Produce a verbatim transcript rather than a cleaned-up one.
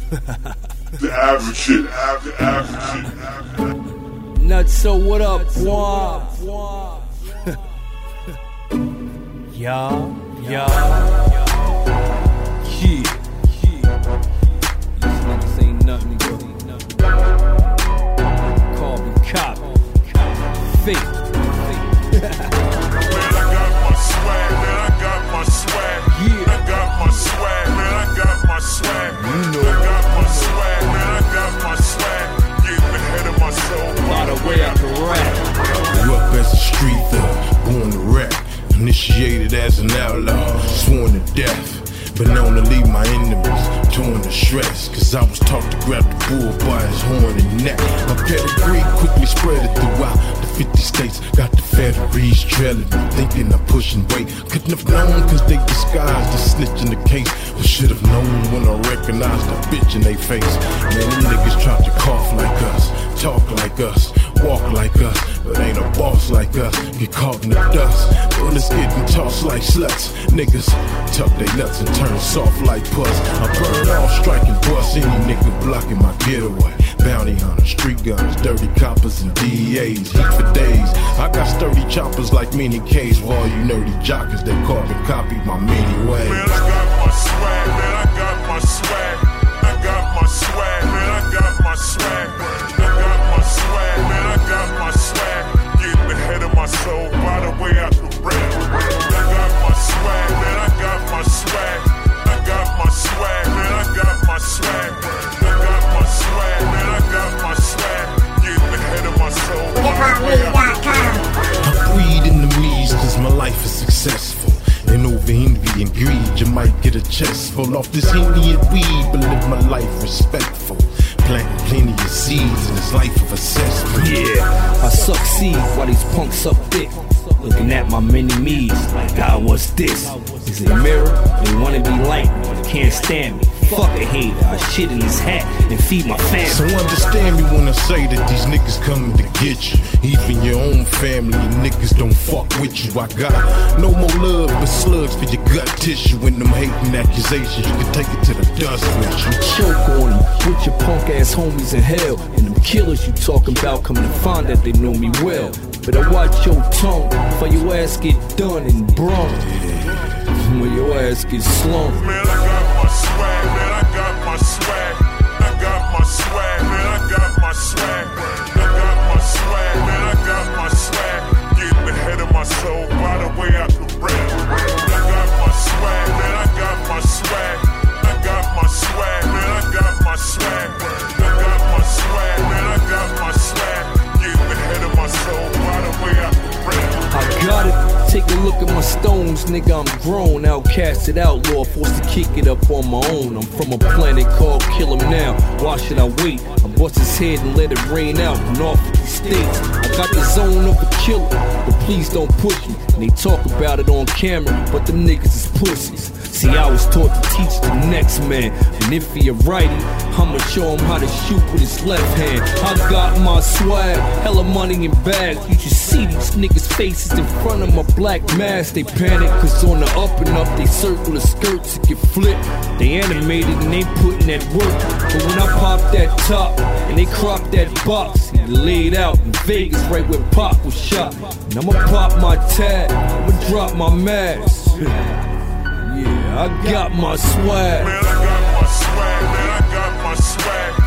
The average shit, the average shit. Nuts, so what up, Wah? Yeah, yeah, yeah. These niggas ain't nothing to go. Call me cop. Fake. Man, I got my swag, man, I got my swag. Yeah. I got my swag, man, I got my swag. You know. I got my swag, man, I got my swag. Getting ahead of myself. By the way I can rap. Grew up as a street thug, born to rap. Initiated as an outlaw, sworn to death. But known to leave my enemies torn to shreds. Cause I was taught to grab the bull by his horn and neck. My pedigree quickly spread it throughout the fifty states. Got the federales trailing me, thinking I'm pushing weight. Couldn't have known cause they disguised the snitch in the case. But should have known when I recognized the bitch in they face. Man, them niggas tried to cough like us, talk like us, walk like us, but ain't a boss like us. Get caught in the dust, bullets getting tossed like sluts. Niggas tuck they nuts and turn soft like pus. I burn off, striking bust any nigga blocking my getaway. Bounty hunters, street guns, dirty coppers and D E As. Heat for days. I got sturdy choppers like mini K's. For all you nerdy jockers, they carbon copy my many ways. Man, I got my swag, man, I got my swag. I got my swag, man, I got my swag. I got my swag, man, I got my swag. Getting ahead of myself, by the way I can rap. I got my swag, man, I got my swag. I got my swag, man, I got my swag. I got my swag, man, I got my swag. Getting ahead of myself, by the way I can rap. I breed enemies cause my life is successful. And over envy and greed, you might get a chest full off this Indian weed, but live my life respectful. Planting plenty of seeds in this life of a cesspool. Yeah, I suck seeds while these punks suck dick. Looking at my mini me's like, God, what's this? Is it a mirror? They wanna be like me, can't stand me. Fuck a hater, I shit in his hat and feed my family. So understand me when I say that these niggas coming to get you. Even your own family niggas don't fuck with you. I got no more love but slugs for your gut tissue. And them hating accusations, you can take it to the dust with you. Choke on them, put your punk ass homies in hell. And them killers you talking about coming to find that they know me well. Better watch your tongue before your ass get done and brung. When your ass gets slung. Man, I got my swag, man, I got my swag. I got my swag, man, I got my swag. I got my swag, man, I got my swag. Getting ahead of myself, by the way I can rap. I got my swag, man, I got my swag. I got my swag, man, I got my swag. I got my swag, man, I got my swag. Getting ahead of myself, by the way I can rap. I got it. Take a look at my stones, nigga, I'm grown. Outcasted outlaw, forced to kick it up on my own. I'm from a planet called Kill 'Em Now. Why should I wait? I bust his head and let it rain out in all fifty states. I got the zone of a killer, but please don't push me. And they talk about it on camera, but them niggas is pussies. See, I was taught to teach the next man. And if he a righty, I'ma show him how to shoot with his left hand. I got my swag, hella money in bags. You should see these niggas' faces in front of my black mask. They panic, cause on the up and up, they circle the skirts and get flipped. They animated and they putting that work. But when I pop that top and they crop that box, he laid out in Vegas right where Pop was shot. And I'ma pop my tag, I'ma drop my mask. Yeah, I got my swag. Man, I got my swag, man, I got my swag.